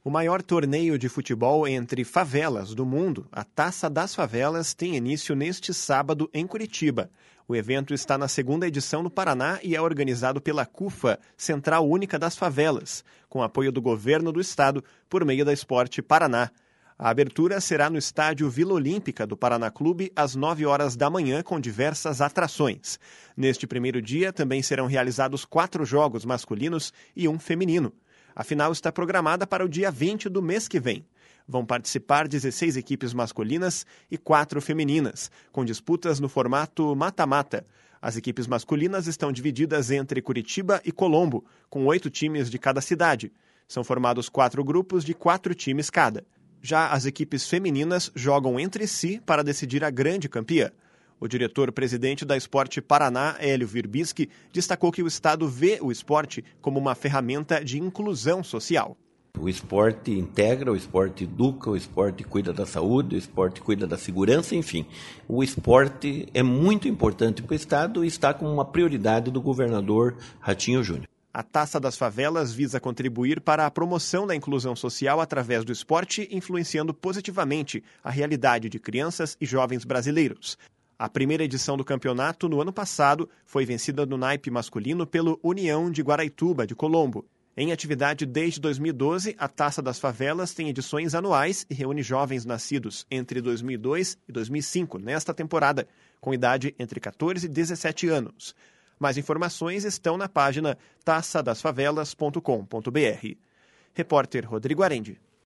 O maior torneio de futebol entre favelas do mundo, a Taça das Favelas, tem início neste sábado em Curitiba. O evento está na segunda edição no Paraná e é organizado pela CUFA, Central Única das Favelas, com apoio do governo do estado por meio da Esporte Paraná. A abertura será no estádio Vila Olímpica do Paraná Clube às 9 horas da manhã com diversas atrações. Neste primeiro dia também serão realizados 4 jogos masculinos e 1 feminino. A final está programada para o dia 20 do mês que vem. Vão participar 16 equipes masculinas e 4 femininas, com disputas no formato mata-mata. As equipes masculinas estão divididas entre Curitiba e Colombo, com 8 times de cada cidade. São formados 4 grupos de 4 times cada. Já as equipes femininas jogam entre si para decidir a grande campeã. O diretor-presidente da Esporte Paraná, Hélio Virbisky, destacou que o Estado vê o esporte como uma ferramenta de inclusão social. O esporte integra, o esporte educa, o esporte cuida da saúde, o esporte cuida da segurança, enfim. O esporte é muito importante para o Estado e está como uma prioridade do governador Ratinho Júnior. A Taça das Favelas visa contribuir para a promoção da inclusão social através do esporte, influenciando positivamente a realidade de crianças e jovens brasileiros. A primeira edição do campeonato, no ano passado, foi vencida no naipe masculino pelo União de Guaraituba, de Colombo. Em atividade desde 2012, a Taça das Favelas tem edições anuais e reúne jovens nascidos entre 2002 e 2005, nesta temporada, com idade entre 14 e 17 anos. Mais informações estão na página taçadasfavelas.com.br. Repórter Rodrigo Arendi.